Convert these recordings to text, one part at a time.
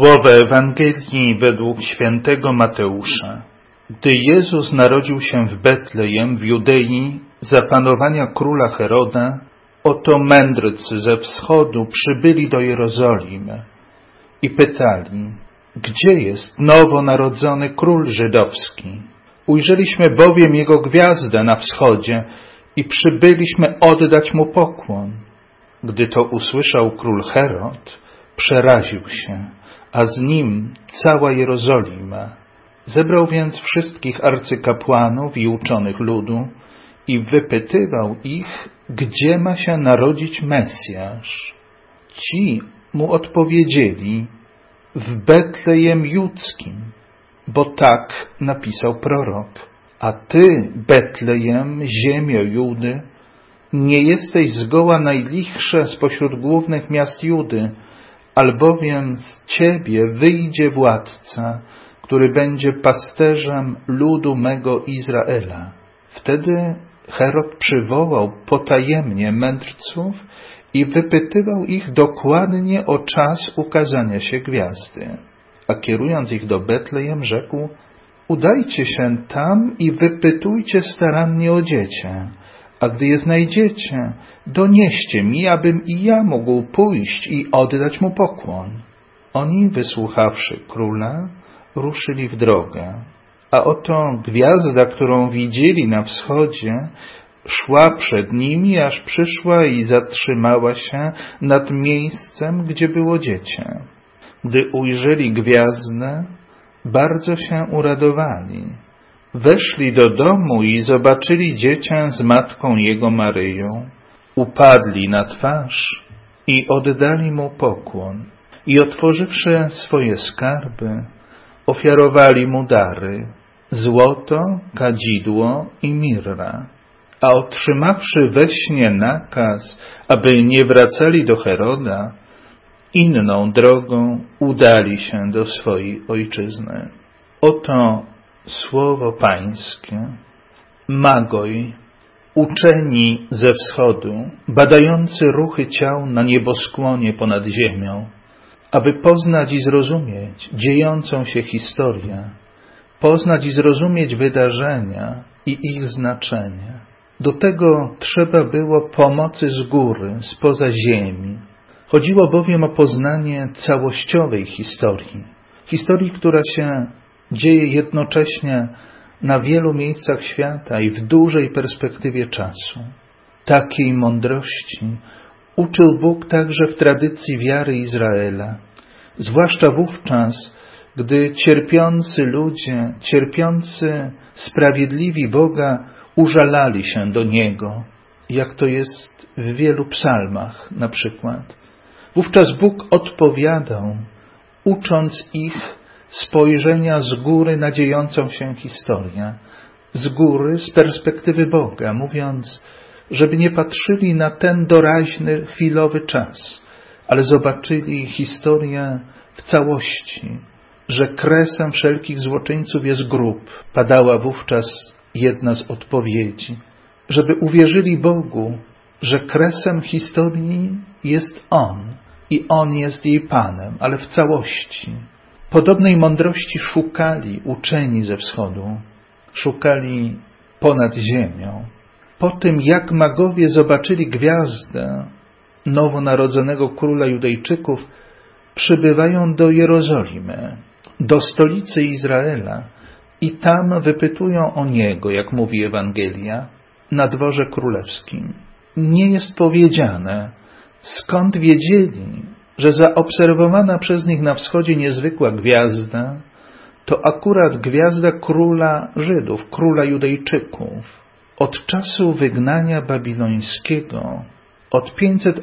Słowo Ewangelii według świętego Mateusza. Gdy Jezus narodził się w Betlejem w Judei za panowania króla Heroda, oto mędrcy ze wschodu przybyli do Jerozolimy i pytali, gdzie jest nowonarodzony król żydowski? Ujrzeliśmy bowiem jego gwiazdę na wschodzie i przybyliśmy oddać mu pokłon. Gdy to usłyszał król Herod, przeraził się, a z nim cała Jerozolima. Zebrał więc wszystkich arcykapłanów i uczonych ludu i wypytywał ich, gdzie ma się narodzić Mesjasz. Ci mu odpowiedzieli, w Betlejem Judzkim, bo tak napisał prorok. A ty, Betlejem, ziemio Judy, nie jesteś zgoła najlichsze spośród głównych miast Judy, albowiem z ciebie wyjdzie władca, który będzie pasterzem ludu mego Izraela. Wtedy Herod przywołał potajemnie mędrców i wypytywał ich dokładnie o czas ukazania się gwiazdy. A kierując ich do Betlejem, rzekł, udajcie się tam i wypytujcie starannie o dziecię, a gdy je znajdziecie, donieście mi, abym i ja mógł pójść i oddać mu pokłon. Oni, wysłuchawszy króla, ruszyli w drogę. A oto gwiazda, którą widzieli na wschodzie, szła przed nimi, aż przyszła i zatrzymała się nad miejscem, gdzie było dziecię. Gdy ujrzeli gwiazdę, bardzo się uradowali. Weszli do domu i zobaczyli dziecię z matką jego Maryją. Upadli na twarz i oddali mu pokłon. I otworzywszy swoje skarby, ofiarowali mu dary, złoto, kadzidło i mirra. A otrzymawszy we śnie nakaz, aby nie wracali do Heroda, inną drogą udali się do swojej ojczyzny. Oto słowo Pańskie. Magoj, uczeni ze wschodu, badający ruchy ciał na nieboskłonie ponad ziemią, aby poznać i zrozumieć dziejącą się historię, poznać i zrozumieć wydarzenia i ich znaczenie. Do tego trzeba było pomocy z góry, spoza ziemi. Chodziło bowiem o poznanie całościowej historii, która się dzieje jednocześnie na wielu miejscach świata i w dużej perspektywie czasu. Takiej mądrości uczył Bóg także w tradycji wiary Izraela, zwłaszcza wówczas, gdy cierpiący ludzie, cierpiący sprawiedliwi Boga użalali się do Niego, jak to jest w wielu psalmach na przykład. Wówczas Bóg odpowiadał, ucząc ich spojrzenia z góry na dziejącą się historię, z góry, z perspektywy Boga, mówiąc, żeby nie patrzyli na ten doraźny, chwilowy czas, ale zobaczyli historię w całości, że kresem wszelkich złoczyńców jest grób. Padała wówczas jedna z odpowiedzi, żeby uwierzyli Bogu, że kresem historii jest On i On jest jej Panem, ale w całości. Podobnej mądrości szukali uczeni ze wschodu, szukali ponad ziemią. Po tym, jak magowie zobaczyli gwiazdę nowonarodzonego króla Judejczyków, przybywają do Jerozolimy, do stolicy Izraela i tam wypytują o Niego, jak mówi Ewangelia, na dworze królewskim. Nie jest powiedziane, skąd wiedzieli, że zaobserwowana przez nich na wschodzie niezwykła gwiazda to akurat gwiazda króla Żydów, króla Judejczyków. Od czasu wygnania babilońskiego, od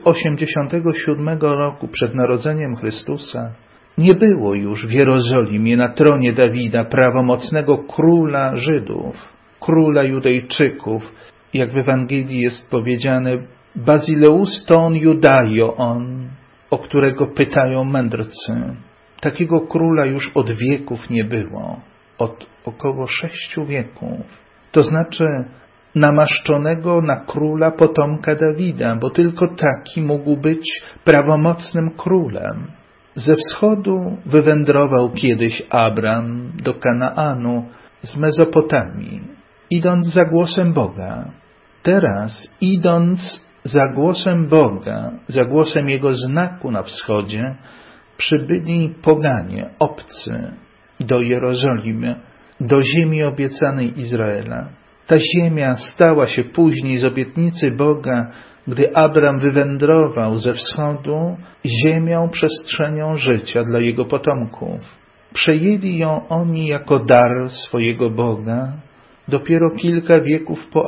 587 roku przed narodzeniem Chrystusa, nie było już w Jerozolimie na tronie Dawida prawomocnego króla Żydów, króla Judejczyków, jak w Ewangelii jest powiedziane, Basileus ton Judaio on, o którego pytają mędrcy. Takiego króla już od wieków nie było, od około 6 wieków. To znaczy namaszczonego na króla potomka Dawida, bo tylko taki mógł być prawomocnym królem. Ze wschodu wywędrował kiedyś Abram do Kanaanu z Mezopotamii, idąc za głosem Boga. Teraz, idąc za głosem Boga, za głosem Jego znaku na wschodzie, przybyli poganie, obcy, do Jerozolimy, do ziemi obiecanej Izraela. Ta ziemia stała się później z obietnicy Boga, gdy Abram wywędrował ze wschodu, ziemią przestrzenią życia dla jego potomków. Przejęli ją oni jako dar swojego Boga dopiero kilka wieków po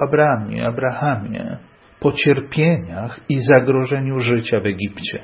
Abrahamie, po cierpieniach i zagrożeniu życia w Egipcie.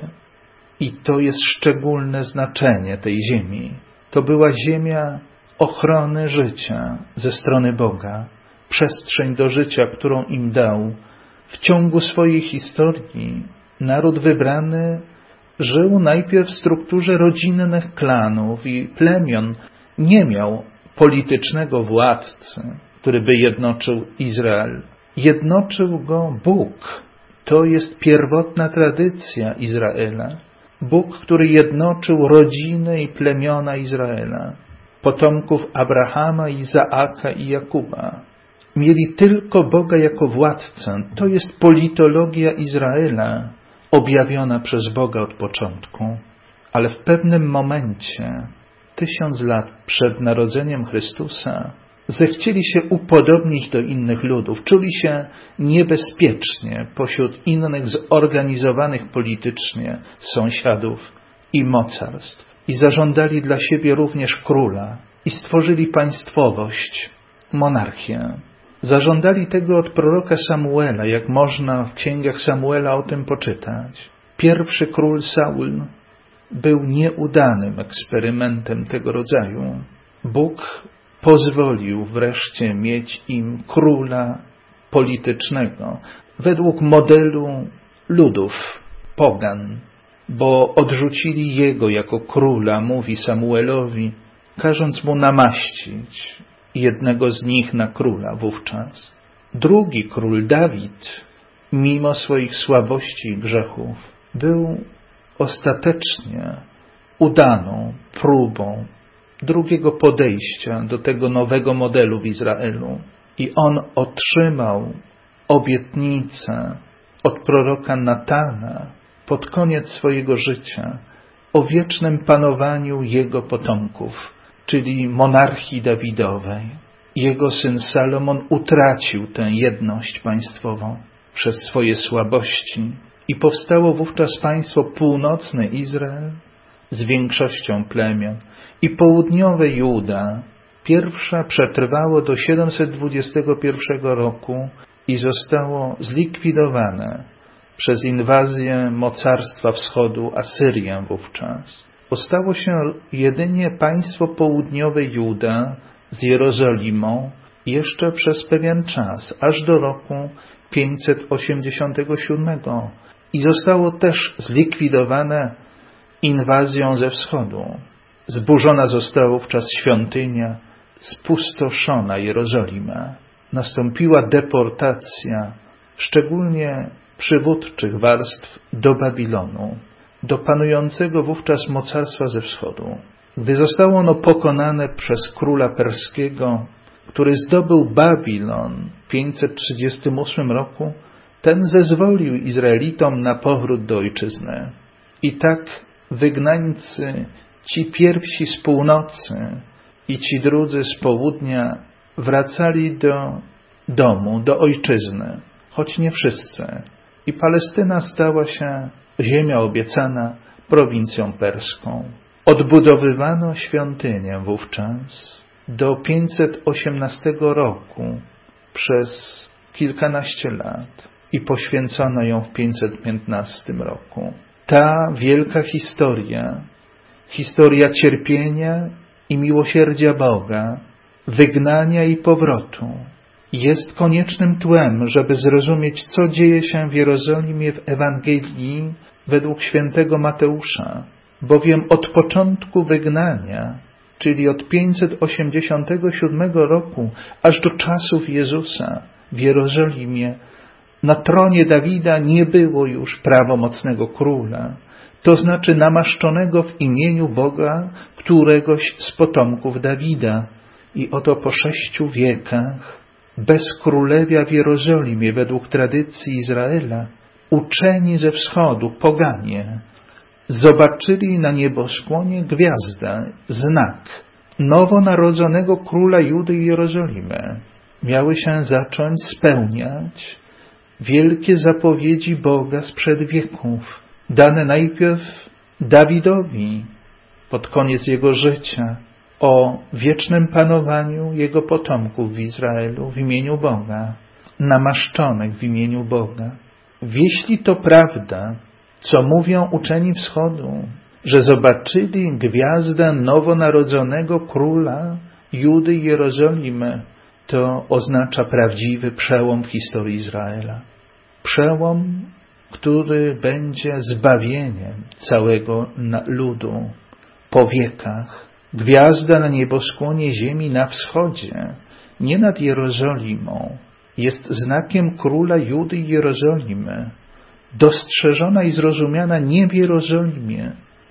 I to jest szczególne znaczenie tej ziemi. To była ziemia ochrony życia ze strony Boga, przestrzeń do życia, którą im dał. W ciągu swojej historii naród wybrany żył najpierw w strukturze rodzinnych klanów i plemion. Nie miał politycznego władcy, który by jednoczył Izrael. Jednoczył go Bóg. To jest pierwotna tradycja Izraela. Bóg, który jednoczył rodziny i plemiona Izraela, potomków Abrahama, Izaaka i Jakuba. Mieli tylko Boga jako władcę. To jest politologia Izraela, objawiona przez Boga od początku. Ale w pewnym momencie, 1000 lat przed narodzeniem Chrystusa, zechcieli się upodobnić do innych ludów, czuli się niebezpiecznie pośród innych zorganizowanych politycznie sąsiadów i mocarstw i zażądali dla siebie również króla i stworzyli państwowość, monarchię. Zażądali tego od proroka Samuela, jak można w księgach Samuela o tym poczytać. Pierwszy król Saul był nieudanym eksperymentem tego rodzaju. Bóg pozwolił wreszcie mieć im króla politycznego według modelu ludów, pogan, bo odrzucili jego jako króla, mówi Samuelowi, każąc mu namaścić jednego z nich na króla wówczas. Drugi król, Dawid, mimo swoich słabości i grzechów, był ostatecznie udaną próbą drugiego podejścia do tego nowego modelu w Izraelu. I on otrzymał obietnicę od proroka Natana pod koniec swojego życia o wiecznym panowaniu jego potomków, czyli monarchii Dawidowej. Jego syn Salomon utracił tę jedność państwową przez swoje słabości i powstało wówczas państwo północne Izrael z większością plemion i południowe Juda. Pierwsza przetrwało do 721 roku i zostało zlikwidowane przez inwazję mocarstwa wschodu, Asyrię wówczas. Ostało się jedynie państwo południowe Juda z Jerozolimą jeszcze przez pewien czas, aż do roku 587 i zostało też zlikwidowane inwazją ze wschodu. Zburzona została wówczas świątynia, spustoszona Jerozolima. Nastąpiła deportacja, szczególnie przywódczych warstw, do Babilonu, do panującego wówczas mocarstwa ze wschodu. Gdy zostało ono pokonane przez króla perskiego, który zdobył Babilon w 538 roku, ten zezwolił Izraelitom na powrót do ojczyzny. I tak wygnańcy, ci pierwsi z północy i ci drudzy z południa, wracali do domu, do ojczyzny, choć nie wszyscy. I Palestyna stała się, ziemia obiecana, prowincją perską. Odbudowywano świątynię wówczas do 518 roku przez kilkanaście lat i poświęcono ją w 515 roku. Ta wielka historia cierpienia i miłosierdzia Boga, wygnania i powrotu, jest koniecznym tłem, żeby zrozumieć, co dzieje się w Jerozolimie w Ewangelii według świętego Mateusza. Bowiem od początku wygnania, czyli od 587 roku, aż do czasów Jezusa w Jerozolimie, na tronie Dawida nie było już prawomocnego króla. to znaczy namaszczonego w imieniu Boga któregoś z potomków Dawida. I oto po 6 wiekach, bez królewia w Jerozolimie, według tradycji Izraela, uczeni ze wschodu, poganie, zobaczyli na nieboskłonie gwiazdę, znak nowonarodzonego króla Judy i Jerozolimy. Miały się zacząć spełniać wielkie zapowiedzi Boga sprzed wieków, dane najpierw Dawidowi pod koniec jego życia, o wiecznym panowaniu jego potomków w Izraelu w imieniu Boga, namaszczonych w imieniu Boga. Jeśli to prawda, co mówią uczeni wschodu, że zobaczyli gwiazdę nowonarodzonego króla Judy i Jerozolimy, to oznacza prawdziwy przełom w historii Izraela. Przełom, który będzie zbawieniem całego ludu po wiekach. Gwiazda na nieboskłonie ziemi na wschodzie, nie nad Jerozolimą, jest znakiem króla Judy i Jerozolimy, dostrzeżona i zrozumiana nie w Jerozolimie,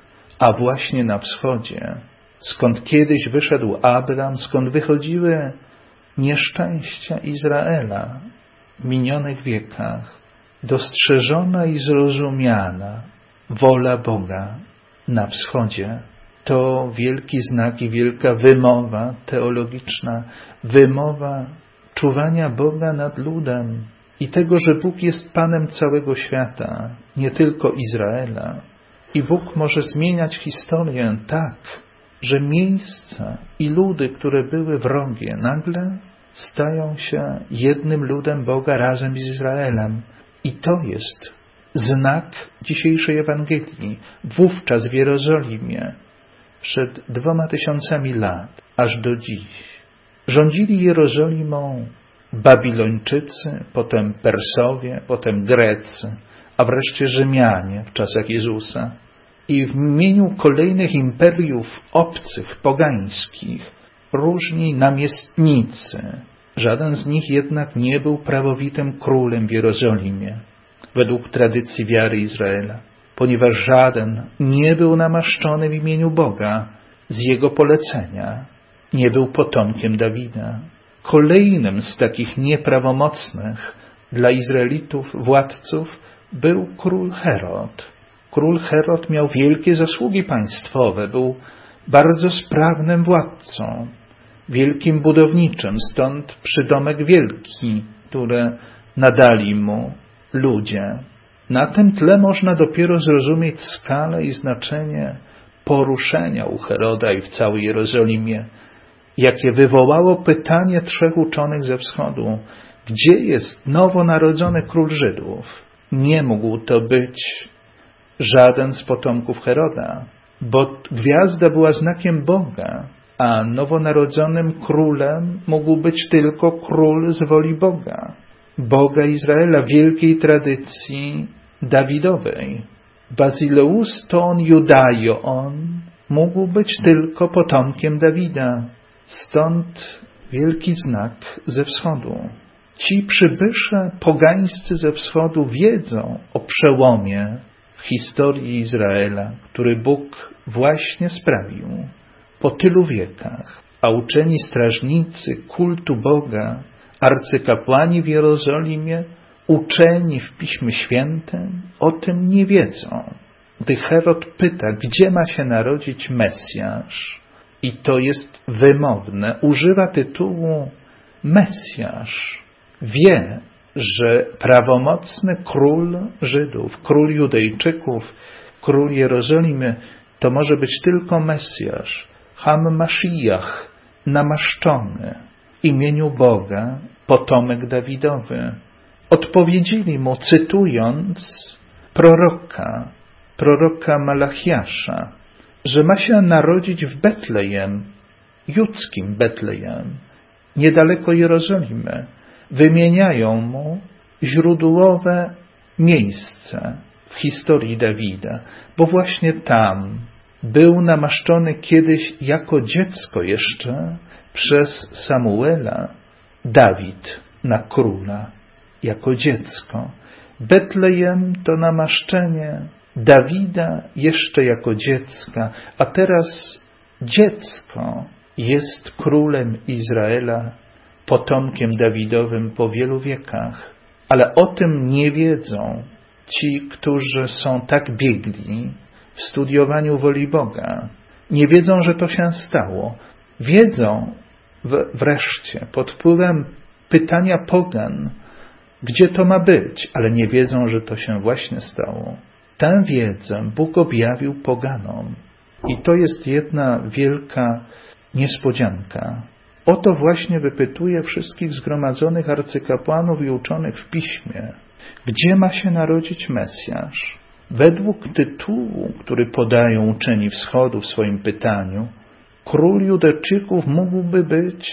a właśnie na wschodzie, skąd kiedyś wyszedł Abraham, skąd wychodziły nieszczęścia Izraela w minionych wiekach, dostrzeżona i zrozumiana wola Boga na wschodzie. To wielki znak i wielka wymowa teologiczna, wymowa czuwania Boga nad ludem i tego, że Bóg jest Panem całego świata, nie tylko Izraela. I Bóg może zmieniać historię tak, że miejsca i ludy, które były wrogie, nagle stają się jednym ludem Boga razem z Izraelem. I to jest znak dzisiejszej Ewangelii. Wówczas w Jerozolimie, przed 2000 lat, aż do dziś, rządzili Jerozolimą Babilończycy, potem Persowie, potem Grecy, a wreszcie Rzymianie w czasach Jezusa. I w imieniu kolejnych imperiów obcych, pogańskich, różni namiestnicy. Żaden z nich jednak nie był prawowitym królem w Jerozolimie, według tradycji wiary Izraela, ponieważ żaden nie był namaszczony w imieniu Boga z jego polecenia, nie był potomkiem Dawida. Kolejnym z takich nieprawomocnych dla Izraelitów władców był król Herod. Król Herod miał wielkie zasługi państwowe, był bardzo sprawnym władcą, wielkim budowniczym, stąd przydomek wielki, które nadali mu ludzie. Na tym tle można dopiero zrozumieć skalę i znaczenie poruszenia u Heroda i w całej Jerozolimie, jakie wywołało pytanie 3 uczonych ze wschodu: gdzie jest nowonarodzony król Żydów? Nie mógł to być żaden z potomków Heroda, bo gwiazda była znakiem Boga, a nowonarodzonym królem mógł być tylko król z woli Boga, Boga Izraela, wielkiej tradycji Dawidowej. Bazyleus to on Judajo, on mógł być tylko potomkiem Dawida, stąd wielki znak ze wschodu. Ci przybysze pogańscy ze wschodu wiedzą o przełomie w historii Izraela, który Bóg właśnie sprawił po tylu wiekach, a uczeni strażnicy kultu Boga, arcykapłani w Jerozolimie, uczeni w Piśmie Świętym, o tym nie wiedzą. Gdy Herod pyta, gdzie ma się narodzić Mesjasz, i to jest wymowne, używa tytułu Mesjasz, wie, że prawomocny król Żydów, król Judejczyków, król Jerozolimy, to może być tylko Mesjasz, Mashiach, namaszczony w imieniu Boga, potomek Dawidowy. Odpowiedzieli mu, cytując proroka Malachiasza, że ma się narodzić w Betlejem, judzkim Betlejem, niedaleko Jerozolimy. Wymieniają mu źródłowe miejsce w historii Dawida, bo właśnie tam był namaszczony kiedyś jako dziecko jeszcze przez Samuela Dawid na króla, jako dziecko. Betlejem to namaszczenie Dawida jeszcze jako dziecka, a teraz dziecko jest królem Izraela, potomkiem Dawidowym po wielu wiekach. Ale o tym nie wiedzą ci, którzy są tak biegli w studiowaniu woli Boga. Nie wiedzą, że to się stało. Wiedzą wreszcie pod wpływem pytania pogan, gdzie to ma być, ale nie wiedzą, że to się właśnie stało. Tę wiedzę Bóg objawił poganom. I to jest jedna wielka niespodzianka. O to właśnie wypytuje wszystkich zgromadzonych arcykapłanów i uczonych w Piśmie. Gdzie ma się narodzić Mesjasz? Według tytułu, który podają uczeni Wschodu w swoim pytaniu, król Judejczyków mógłby być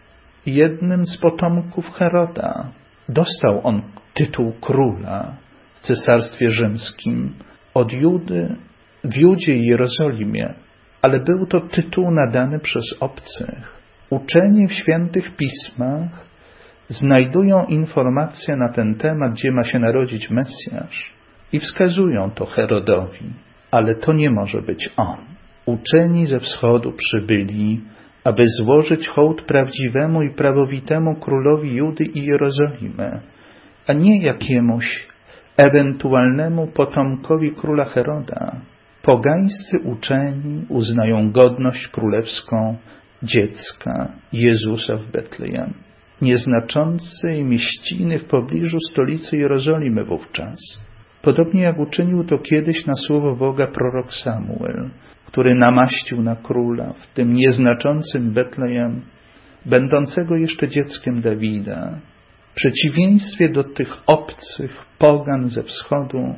jednym z potomków Heroda. Dostał on tytuł króla w Cesarstwie Rzymskim od Judy, w Judzie i Jerozolimie, ale był to tytuł nadany przez obcych. Uczeni w świętych pismach znajdują informacje na ten temat, gdzie ma się narodzić Mesjasz i wskazują to Herodowi, ale to nie może być on. Uczeni ze wschodu przybyli, aby złożyć hołd prawdziwemu i prawowitemu królowi Judy i Jerozolimy, a nie jakiemuś ewentualnemu potomkowi króla Heroda. Pogańscy uczeni uznają godność królewską dziecka Jezusa w Betlejem, nieznaczącej mieściny w pobliżu stolicy Jerozolimy wówczas. Podobnie jak uczynił to kiedyś na słowo Boga prorok Samuel, który namaścił na króla w tym nieznaczącym Betlejem, będącego jeszcze dzieckiem Dawida. W przeciwieństwie do tych obcych pogan ze wschodu,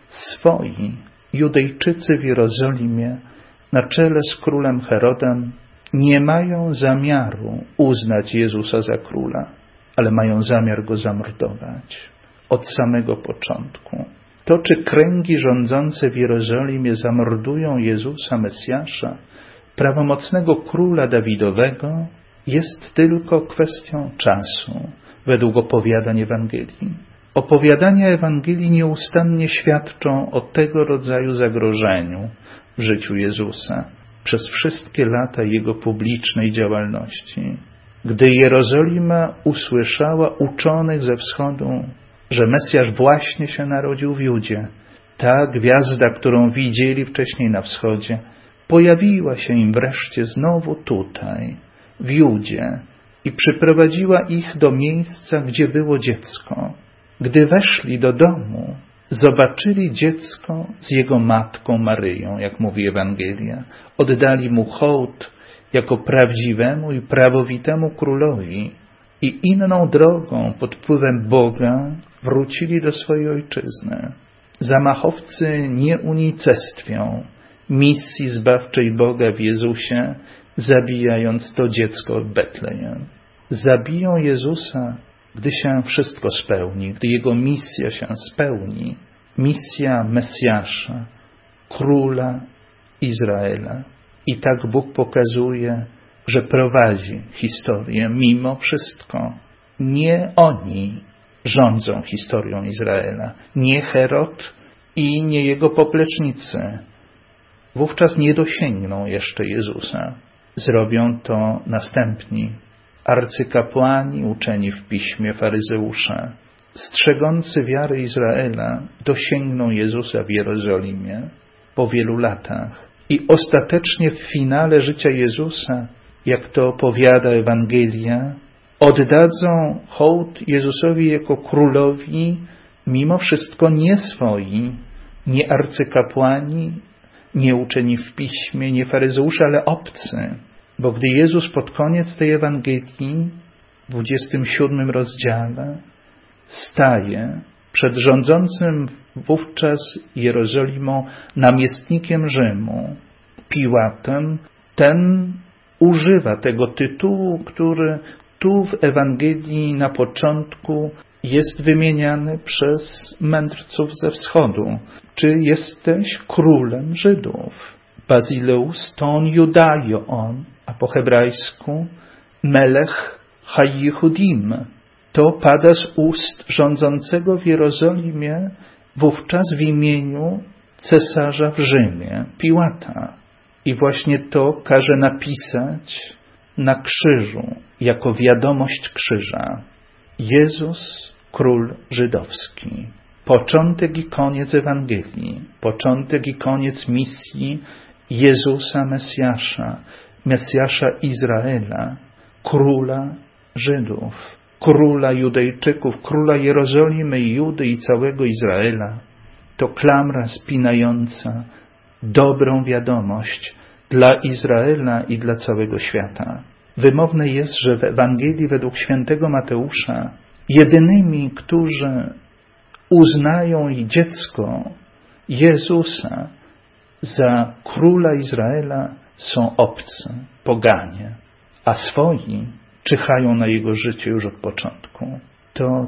swoi Judejczycy w Jerozolimie na czele z królem Herodem nie mają zamiaru uznać Jezusa za króla, ale mają zamiar go zamordować od samego początku. To, czy kręgi rządzące w Jerozolimie zamordują Jezusa, Mesjasza, prawomocnego króla Dawidowego, jest tylko kwestią czasu, według opowiadań Ewangelii. Opowiadania Ewangelii nieustannie świadczą o tego rodzaju zagrożeniu w życiu Jezusa przez wszystkie lata Jego publicznej działalności. Gdy Jerozolima usłyszała uczonych ze wschodu, że Mesjasz właśnie się narodził w Judzie, ta gwiazda, którą widzieli wcześniej na wschodzie, pojawiła się im wreszcie znowu tutaj, w Judzie, i przyprowadziła ich do miejsca, gdzie było dziecko. Gdy weszli do domu, zobaczyli dziecko z jego matką Maryją, jak mówi Ewangelia. Oddali mu hołd jako prawdziwemu i prawowitemu królowi i inną drogą pod wpływem Boga wrócili do swojej ojczyzny. Zamachowcy nie unicestwią misji zbawczej Boga w Jezusie, zabijając to dziecko w Betlejem. Zabiją Jezusa, gdy się wszystko spełni, gdy Jego misja się spełni. Misja Mesjasza, Króla Izraela. I tak Bóg pokazuje, że prowadzi historię mimo wszystko. Nie oni rządzą historią Izraela, nie Herod i nie jego poplecznicy. Wówczas nie dosięgną jeszcze Jezusa. Zrobią to następni arcykapłani, uczeni w Piśmie, faryzeusze, strzegący wiary Izraela, dosięgną Jezusa w Jerozolimie po wielu latach. I ostatecznie w finale życia Jezusa, jak to opowiada Ewangelia, oddadzą hołd Jezusowi jako królowi, mimo wszystko nie swoi, nie arcykapłani, nie uczeni w Piśmie, nie faryzeusze, ale obcy. Bo gdy Jezus pod koniec tej Ewangelii, w 27 rozdziale, staje przed rządzącym wówczas Jerozolimą namiestnikiem Rzymu, Piłatem, ten używa tego tytułu, który tu w Ewangelii na początku jest wymieniany przez mędrców ze wschodu. Czy jesteś królem Żydów? Bazileus ton Judajo on, a po hebrajsku Melech HaYehudim. To pada z ust rządzącego w Jerozolimie wówczas w imieniu cesarza w Rzymie, Piłata. I właśnie to każe napisać na krzyżu, jako wiadomość krzyża. Jezus, król żydowski. Początek i koniec Ewangelii, początek i koniec misji Jezusa Mesjasza, Mesjasza Izraela, króla Żydów, króla Judejczyków, króla Jerozolimy i Judy i całego Izraela. To klamra spinająca dobrą wiadomość dla Izraela i dla całego świata. Wymowne jest, że w Ewangelii według świętego Mateusza jedynymi, którzy uznają i dziecko Jezusa za króla Izraela, są obcy, poganie, a swoi czyhają na jego życie już od początku. To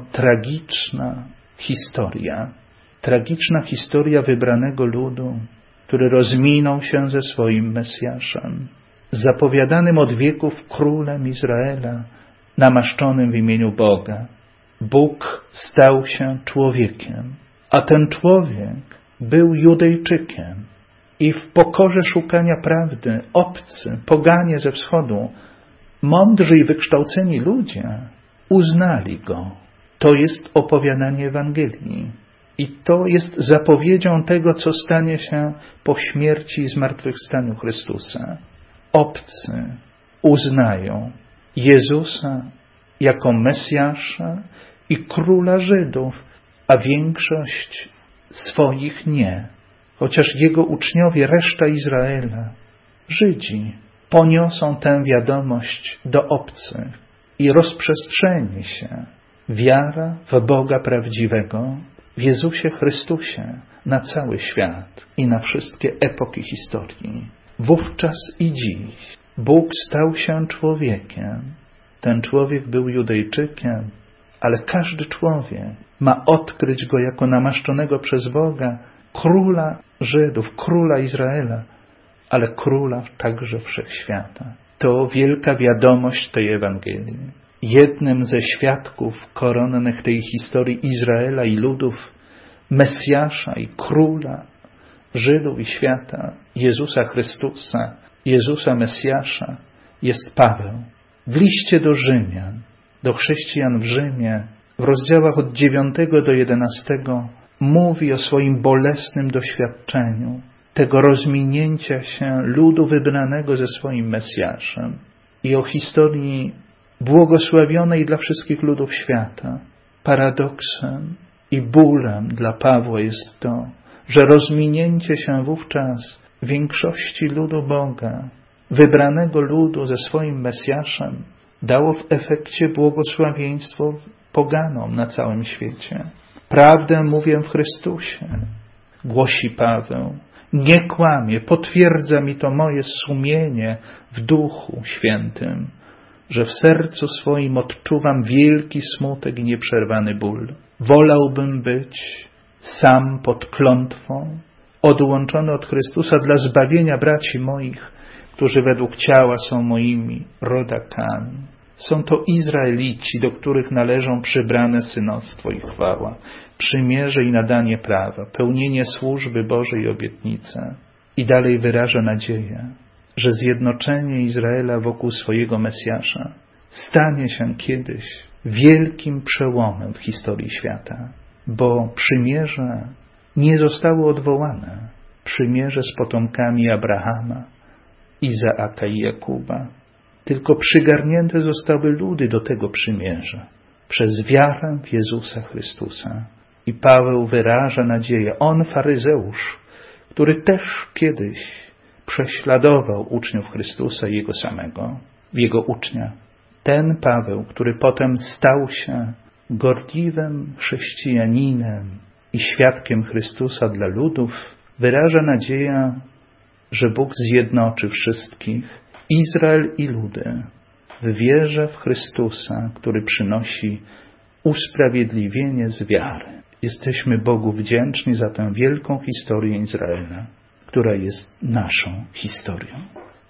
tragiczna historia wybranego ludu, który rozminął się ze swoim Mesjaszem, zapowiadanym od wieków królem Izraela, namaszczonym w imieniu Boga. Bóg stał się człowiekiem, a ten człowiek był Judejczykiem i w pokorze szukania prawdy obcy, poganie ze wschodu, mądrzy i wykształceni ludzie uznali go. To jest opowiadanie Ewangelii i to jest zapowiedzią tego, co stanie się po śmierci i zmartwychwstaniu Chrystusa. Obcy uznają Jezusa jako Mesjasza i króla Żydów, a większość swoich nie. Chociaż jego uczniowie, reszta Izraela, Żydzi, poniosą tę wiadomość do obcych i rozprzestrzeni się wiara w Boga prawdziwego, w Jezusie Chrystusie na cały świat i na wszystkie epoki historii. Wówczas i dziś Bóg stał się człowiekiem. Ten człowiek był Judejczykiem, ale każdy człowiek ma odkryć go jako namaszczonego przez Boga, króla Żydów, króla Izraela, ale króla także wszechświata. To wielka wiadomość tej Ewangelii. Jednym ze świadków koronnych tej historii Izraela i ludów, Mesjasza i króla Żydów i świata, Jezusa Chrystusa, Jezusa Mesjasza, jest Paweł. W liście do Rzymian, do chrześcijan w Rzymie, w rozdziałach od 9 do 11 mówi o swoim bolesnym doświadczeniu tego rozminięcia się ludu wybranego ze swoim Mesjaszem i o historii błogosławionej dla wszystkich ludów świata. Paradoksem i bólem dla Pawła jest to, że rozminięcie się wówczas większości ludu Boga, wybranego ludu ze swoim Mesjaszem, dało w efekcie błogosławieństwo poganom na całym świecie. Prawdę mówię w Chrystusie, głosi Paweł. Nie kłamie, potwierdza mi to moje sumienie w Duchu Świętym, że w sercu swoim odczuwam wielki smutek i nieprzerwany ból. Wolałbym być sam pod klątwą, odłączony od Chrystusa dla zbawienia braci moich, którzy według ciała są moimi rodakami. Są to Izraelici, do których należą przybrane synostwo i chwała, przymierze i nadanie prawa, pełnienie służby Bożej i obietnice. I dalej wyraża nadzieję, że zjednoczenie Izraela wokół swojego Mesjasza stanie się kiedyś wielkim przełomem w historii świata, bo przymierze nie zostało odwołane. Przymierze z potomkami Abrahama, Izaaka i Jakuba, tylko przygarnięte zostały ludy do tego przymierza przez wiarę w Jezusa Chrystusa. I Paweł wyraża nadzieję, on faryzeusz, który też kiedyś prześladował uczniów Chrystusa i Jego samego, Jego ucznia. Ten Paweł, który potem stał się gorliwym chrześcijaninem i świadkiem Chrystusa dla ludów, wyraża nadzieję, że Bóg zjednoczy wszystkich, Izrael i ludy, w wierze w Chrystusa, który przynosi usprawiedliwienie z wiary. Jesteśmy Bogu wdzięczni za tę wielką historię Izraela, która jest naszą historią.